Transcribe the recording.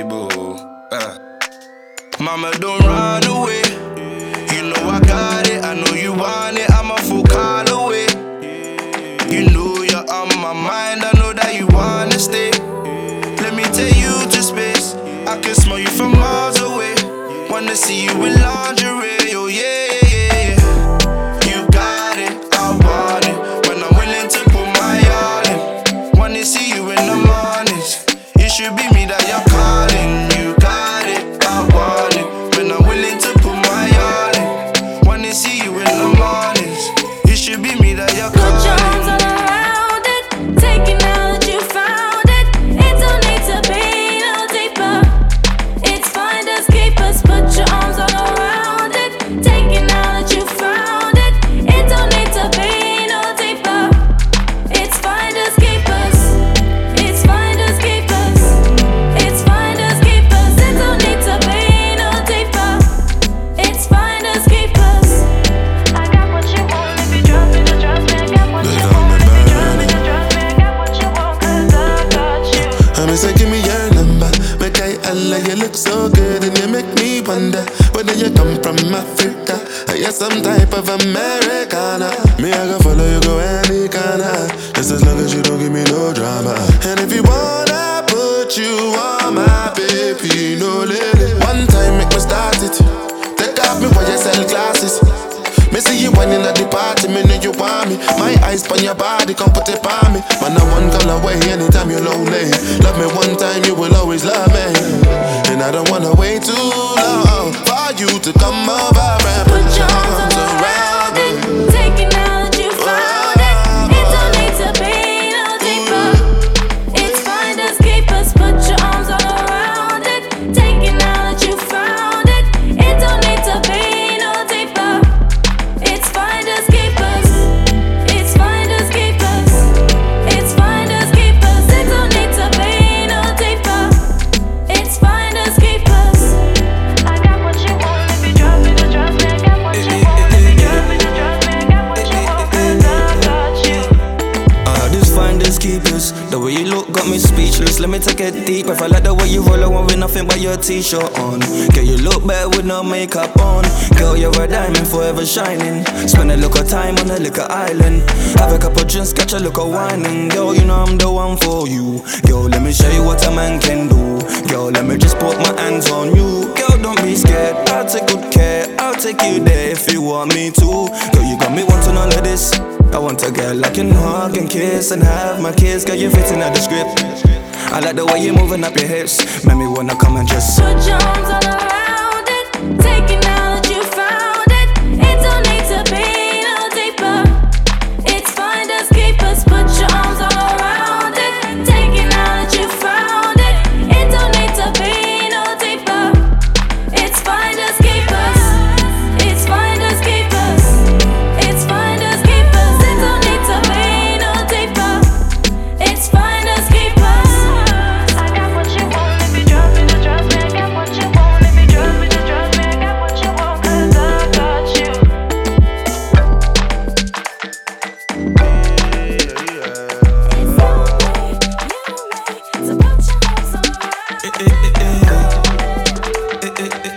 table. Mama, don't run away. You know I got it, I know you want it. I'm a full call away. You know you're on my mind, I know that you wanna stay. Let me take you to space. I can smell you from miles away. Wanna see you in lingerie, oh yeah, yeah, yeah. You got it, I want it. When I'm willing to put my all in. Wanna see you in the mornings. It should be me that you're calling. You got it, I want it. When I'm willing to put my all in. Wanna see you in the mornings. It should be me that you're calling. Put your arms all around it, take it now that you found it. It don't need to be no deeper. It's finders keepers. Put your arms all around it, take it now that you found it. It don't need to be no deeper. It's finders keepers. It's finders keepers. It's finders keepers. It don't need to be no deeper. It's finders keepers. I got what you want if you trust me to trust me. I got what you want if you trust me to trust me. I got what you want 'cause I got you. I'm say give me your number. Make I holla, you look so good and you make me wonder whether you come from Africa or you're some type of Americana. Me, I go follow you, go any corner, just as long as you don't give me no drama. And if you wanna put you on my baby, no lady. One time make me start it. Take off me while you sell glasses. Me see you whining at the party, me know you want me. My eyes on your body, come put it on me. Man, I one call away anytime you're lonely. Love me one time, you will always love me. And I don't wanna wait too long for you to come over and put your arms around me. Take it now that you found it. It don't need to be no deeper. It's finders keepers. Put your arms all around it. Take it now that you found it. It don't need to be no deeper. It's finders keepers. It's finders keepers. It's finders keepers. It don't need to be no deeper. It's finders keepers. I got what you want if you trust me to trust me. I got what you want if you trust me to trust me. I got what you want 'cause I got you. These finders keepers. The way you look got me speechless. Let me take it deep. If I like the way you roll, I want with nothing but your t-shirt on. Girl, you look better with no makeup on. Girl, you're a diamond, forever shining. Spend a little time on a little island. Have a couple drinks, catch a little whining. Girl, you know I'm the one for you. Girl, let me show you what a man can do. Girl, let me just put my hands on you. Girl, don't be scared, I'll take good care. I'll take you there if you want me to. Girl, you got me wanting all of this. I want a girl I can hug and kiss and have my kids. Girl, you're fitting out the script. I like the way you're moving up your hips. Make me wanna come and just Put your arms all around it. Take it now that you found it. It don't need to be no deeper. It's finders keepers. Put your arms all around it. Take it now that you found it. It don't need to be no deeper. It's finders keepers. It's finders keepers. It's finders keepers. It don't need to be no deeper. It's finders keepers. I got what you want if you trust me to trust me. I got what you want if you trust me to trust me. I got what you want 'cause I got you. It's only you and me, so put your arms all around me.